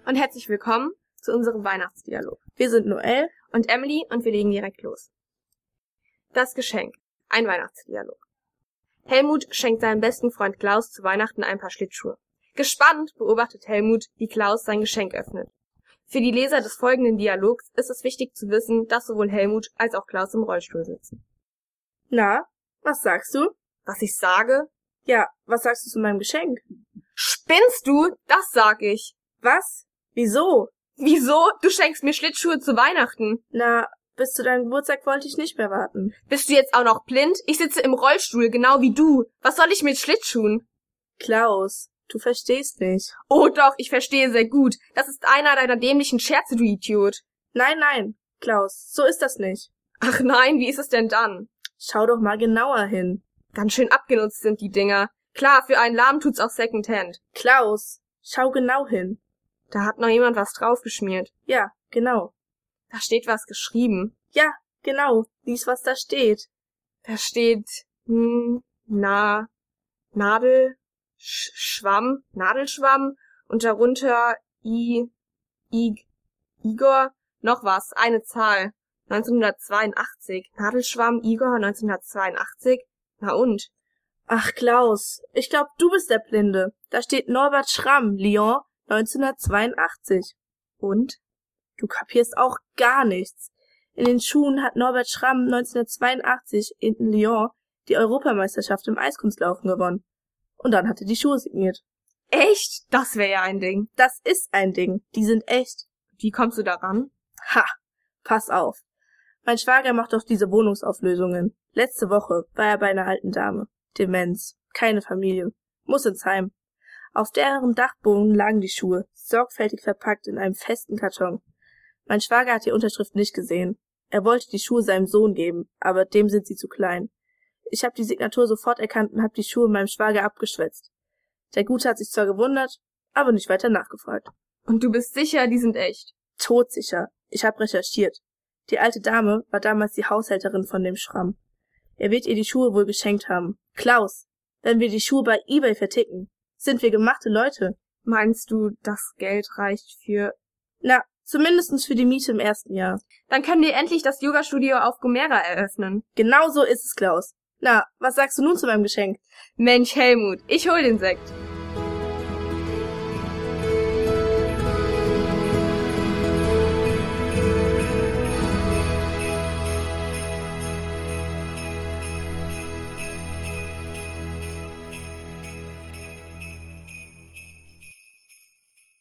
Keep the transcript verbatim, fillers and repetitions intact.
und herzlich willkommen zu unserem Weihnachtsdialog. Wir sind Noelle und Emily und wir legen direkt los. Das Geschenk. Ein Weihnachtsdialog. Helmut schenkt seinem besten Freund Klaus zu Weihnachten ein paar Schlittschuhe. Gespannt beobachtet Helmut, wie Klaus sein Geschenk öffnet. Für die Leser des folgenden Dialogs ist es wichtig zu wissen, dass sowohl Helmut als auch Klaus im Rollstuhl sitzen. Na, was sagst du? Was ich sage? Ja, was sagst du zu meinem Geschenk? Spinnst du? Das sag ich. Was? Wieso? Wieso? Du schenkst mir Schlittschuhe zu Weihnachten. Na, bis zu deinem Geburtstag wollte ich nicht mehr warten. Bist du jetzt auch noch blind? Ich sitze im Rollstuhl, genau wie du. Was soll ich mit Schlittschuhen? Klaus, du verstehst nicht. Oh doch, ich verstehe sehr gut. Das ist einer deiner dämlichen Scherze, du Idiot. Nein, nein, Klaus, so ist das nicht. Ach nein, wie ist es denn dann? Schau doch mal genauer hin. Ganz schön abgenutzt sind die Dinger. Klar, für einen Lahm tut's auch Secondhand. Klaus, schau genau hin. Da hat noch jemand was draufgeschmiert. Ja, genau. Da steht was geschrieben. Ja, genau. Lies, was da steht. Da steht, hm, na, Nadel, Sch Schwamm, Nadelschwamm und darunter I, I, Igor, noch was, eine Zahl. neunzehnhundertzweiundachtzig. Nadelschwamm, Igor, neunzehnhundertzweiundachtzig. Na und? Ach, Klaus, ich glaub, du bist der Blinde. Da steht Norbert Schramm, Lyon, neunzehnhundertzweiundachtzig. Und? Du kapierst auch gar nichts. In den Schuhen hat Norbert Schramm neunzehnhundertzweiundachtzig in Lyon die Europameisterschaft im Eiskunstlaufen gewonnen. Und dann hat er die Schuhe signiert. Echt? Das wäre ja ein Ding. Das ist ein Ding. Die sind echt. Wie kommst du daran? Ha, pass auf. Mein Schwager macht doch diese Wohnungsauflösungen. Letzte Woche war er bei einer alten Dame. Demenz. Keine Familie. Muss ins Heim. Auf deren Dachboden lagen die Schuhe, sorgfältig verpackt in einem festen Karton. Mein Schwager hat die Unterschrift nicht gesehen. Er wollte die Schuhe seinem Sohn geben, aber dem sind sie zu klein. Ich habe die Signatur sofort erkannt und habe die Schuhe meinem Schwager abgeschwätzt. Der Gute hat sich zwar gewundert, aber nicht weiter nachgefragt. Und du bist sicher, die sind echt? Todsicher. Ich habe recherchiert. Die alte Dame war damals die Haushälterin von dem Schramm. Er wird ihr die Schuhe wohl geschenkt haben. Klaus, wenn wir die Schuhe bei eBay verticken, sind wir gemachte Leute. Meinst du, das Geld reicht für... Na, zumindestens für die Miete im ersten Jahr. Dann können wir endlich das Yoga-Studio auf Gomera eröffnen. Genau so ist es, Klaus. Na, was sagst du nun zu meinem Geschenk? Mensch, Helmut, ich hol den Sekt.